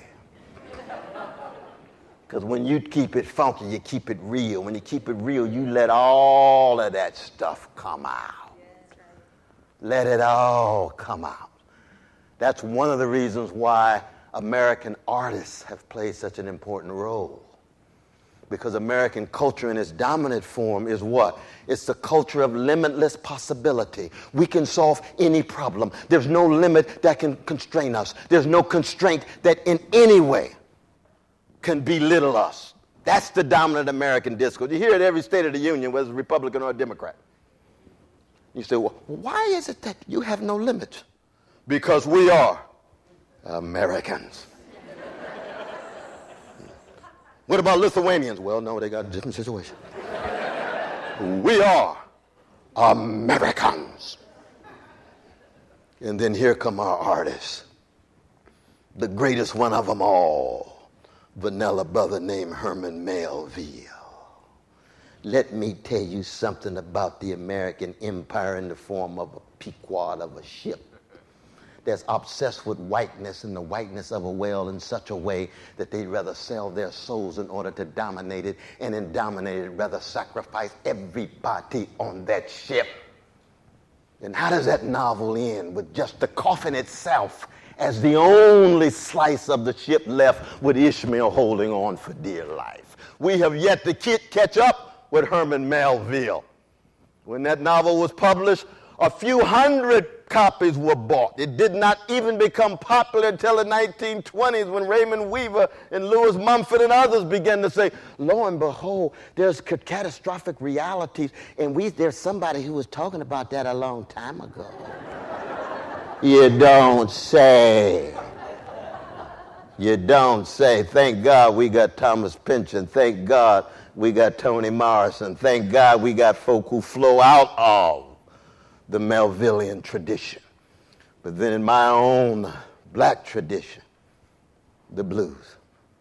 Because when you keep it funky, you keep it real. When you keep it real, you let all of that stuff come out. Let it all come out. That's one of the reasons why American artists have played such an important role. Because American culture in its dominant form is what? It's the culture of limitless possibility. We can solve any problem. There's no limit that can constrain us. There's no constraint that in any way can belittle us. That's the dominant American discourse. You hear it every State of the Union, whether it's Republican or Democrat. You say, well, why is it that you have no limits? Because we are Americans. What about Lithuanians? Well, no, they got a different situation. We are Americans. And then here come our artists. The greatest one of them all, vanilla brother named Herman Melville. Let me tell you something about the American empire in the form of a Pequod of a ship that's obsessed with whiteness and the whiteness of a whale in such a way that they'd rather sell their souls in order to dominate it, and in dominating it, rather sacrifice everybody on that ship. And how does that novel end? With just the coffin itself as the only slice of the ship left, with Ishmael holding on for dear life. We have yet to catch up with Herman Melville. When that novel was published, a few hundred copies were bought. It did not even become popular until the nineteen twenties, when Raymond Weaver and Lewis Mumford and others began to say, lo and behold, there's catastrophic realities, and we there's somebody who was talking about that a long time ago. You don't say. You don't say. Thank God we got Thomas Pynchon. Thank God we got Toni Morrison. Thank God we got folk who flow out of the Melvillian tradition. But then in my own black tradition, the blues.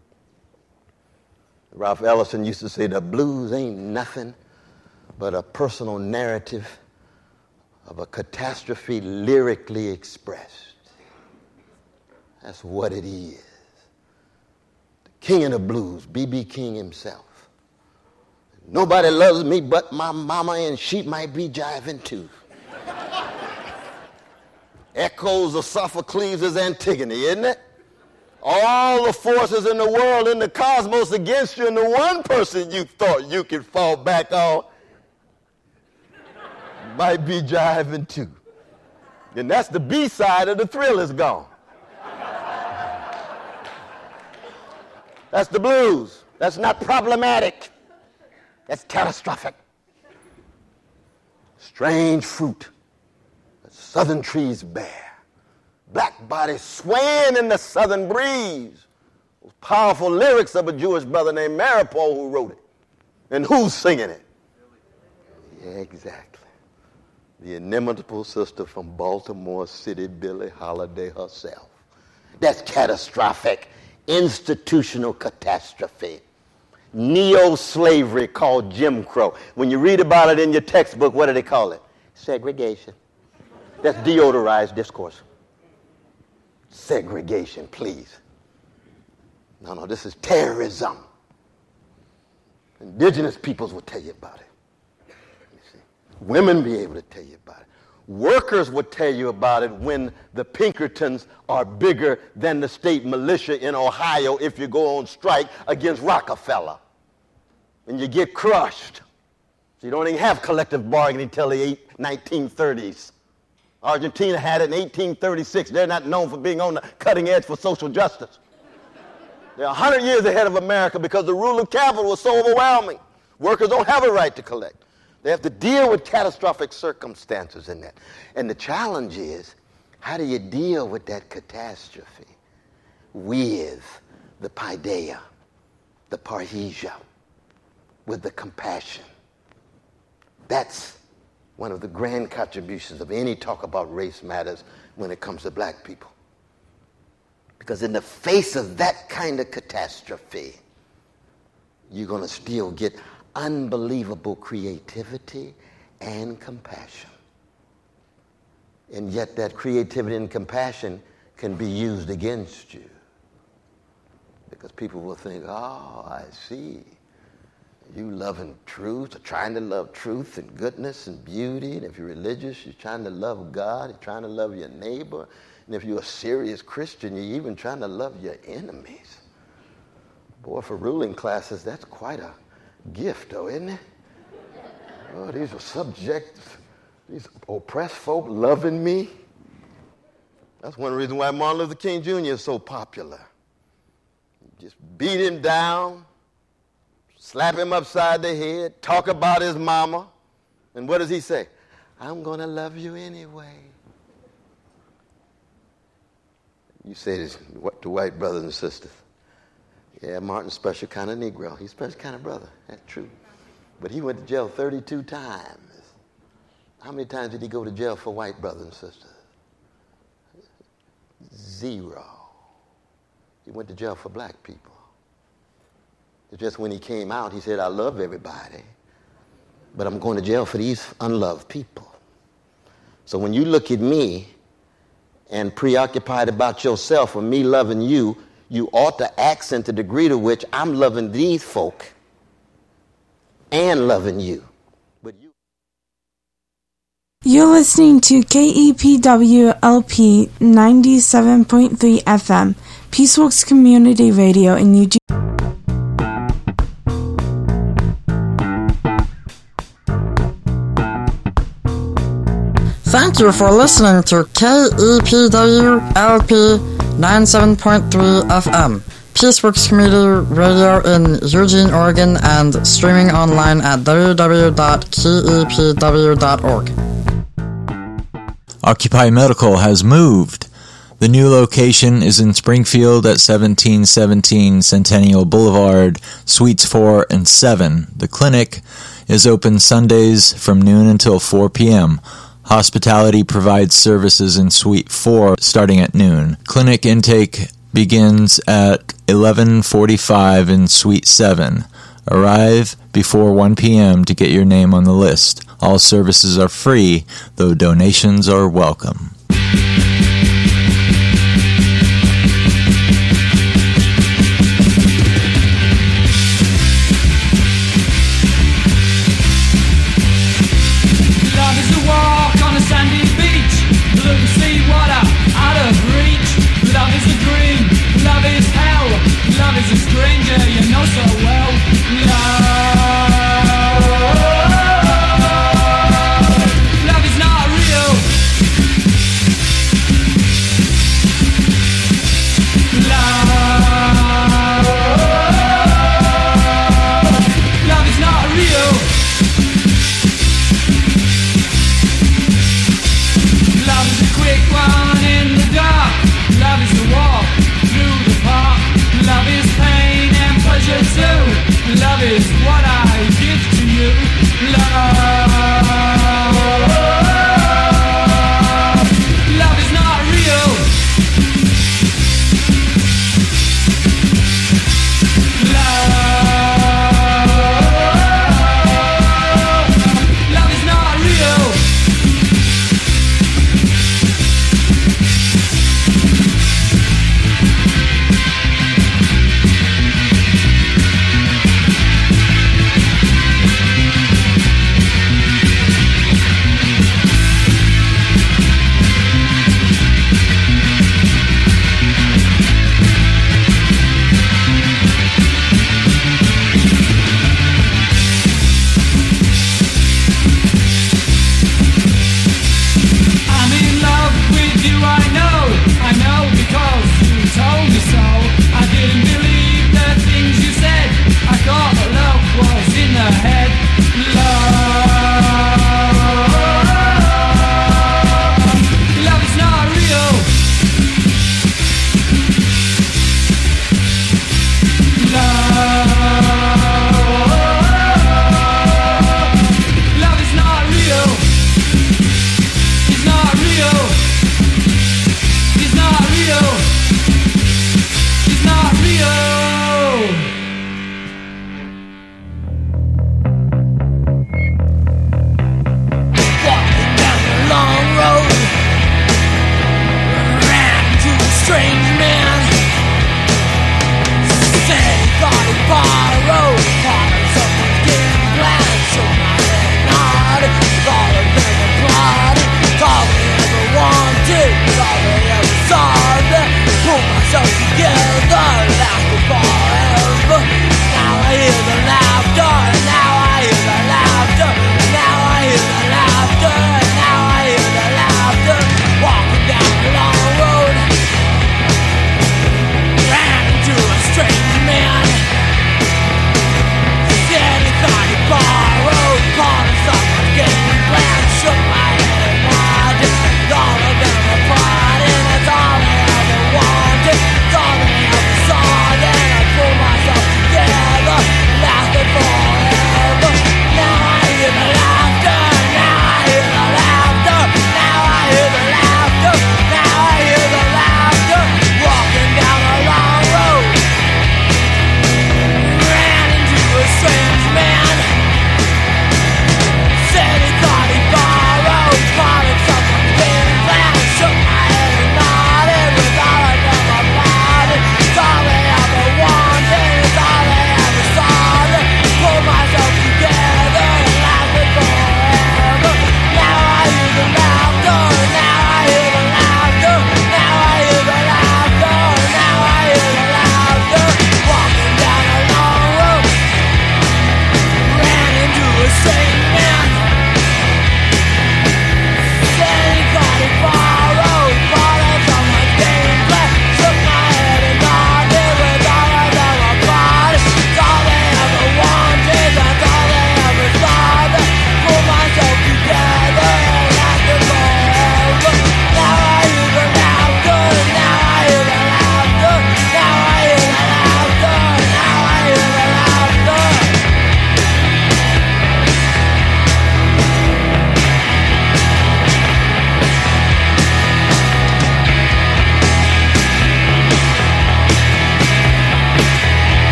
Ralph Ellison used to say the blues ain't nothing but a personal narrative of a catastrophe lyrically expressed. That's what it is. The king of the blues, B B King himself. Nobody loves me but my mama, and she might be jiving too. Echoes of Sophocles' Antigone, isn't it? All the forces in the world, in the cosmos against you, and the one person you thought you could fall back on might be jiving too. And that's the B side of The Thrill Is Gone. That's the blues. That's not problematic. That's catastrophic. Strange fruit that southern trees bear. Black bodies swaying in the southern breeze. Those powerful lyrics of a Jewish brother named Maripol who wrote it. And who's singing it? Yeah, exactly. The inimitable sister from Baltimore City, Billie Holiday herself. That's catastrophic. Institutional catastrophe. Neo-slavery called Jim Crow. When you read about it in your textbook, what do they call it? Segregation. That's deodorized discourse. Segregation, please. No, no, this is terrorism. Indigenous peoples will tell you about it. You see. Women be able to tell you about it. Workers will tell you about it when the Pinkertons are bigger than the state militia in Ohio if you go on strike against Rockefeller. And you get crushed. So you don't even have collective bargaining until the nineteen thirties. Argentina had it in eighteen thirty-six. They're not known for being on the cutting edge for social justice. They're one hundred years ahead of America because the rule of capital was so overwhelming. Workers don't have a right to collect. They have to deal with catastrophic circumstances in that. And the challenge is, how do you deal with that catastrophe? With the paideia, the parrhesia, with the compassion. That's one of the grand contributions of any talk about race matters when it comes to black people. Because in the face of that kind of catastrophe, you're going to still get unbelievable creativity and compassion. And yet that creativity and compassion can be used against you. Because people will think, oh, I see. You loving truth, or trying to love truth and goodness and beauty. And if you're religious, you're trying to love God. You're trying to love your neighbor. And if you're a serious Christian, you're even trying to love your enemies. Boy, for ruling classes, that's quite a gift, though, isn't it? Oh, these are subjects, these oppressed folk loving me. That's one reason why Martin Luther King Junior is so popular. Just beat him down, slap him upside the head, talk about his mama, and what does he say? I'm going to love you anyway. You say this to white brothers and sisters. Yeah, Martin's special kind of Negro. He's a special kind of brother. That's true. But he went to jail thirty-two times. How many times did he go to jail for white brothers and sisters? Zero. He went to jail for black people. It's just when he came out, he said, I love everybody, but I'm going to jail for these unloved people. So when you look at me and preoccupied about yourself or me loving you, you ought to accent the degree to which I'm loving these folk and loving you. But you. You're listening to K E P W L P ninety-seven point three F M, Peaceworks Community Radio in Eugene. Thank you for listening to K E P W L P ninety-seven point three F M, Peaceworks Community Radio in Eugene, Oregon, and streaming online at w w w dot k e p w dot org. Occupy Medical has moved. The new location is in Springfield at seventeen seventeen Centennial Boulevard, Suites four and seven. The clinic is open Sundays from noon until four p.m. Hospitality provides services in Suite four starting at noon. Clinic intake begins at eleven forty-five in Suite seven. Arrive before one p.m. to get your name on the list. All services are free, though donations are welcome.